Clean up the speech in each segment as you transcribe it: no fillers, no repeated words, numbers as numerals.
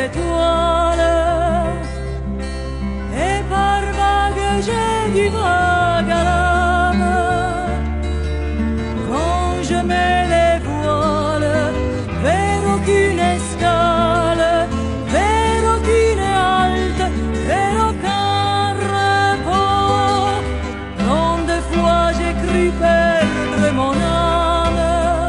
étoiles, et par vagues j'ai du vague à l'âme. Quand je mets les voiles vers aucune escale, vers aucune halte, vers aucun repos, quand deux fois j'ai cru perdre mon âme,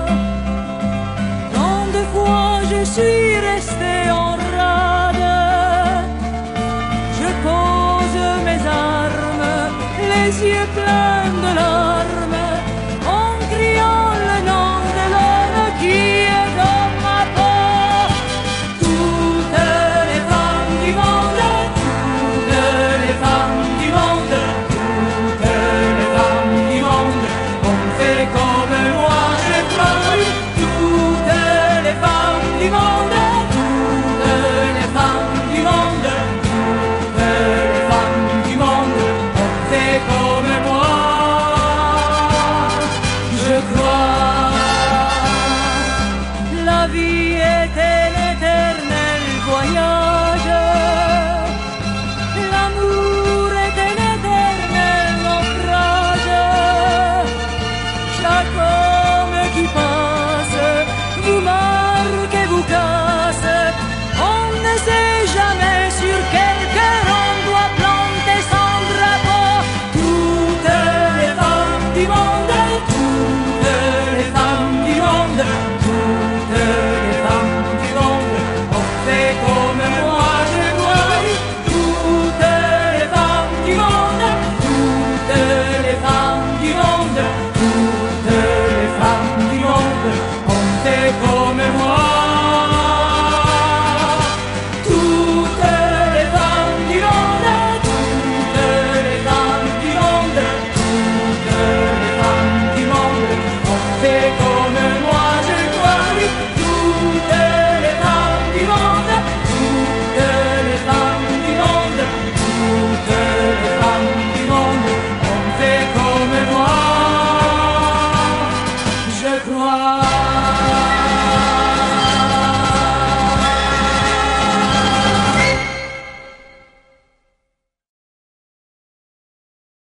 quand deux fois je suis resté en rade, je pose mes armes, les yeux pleins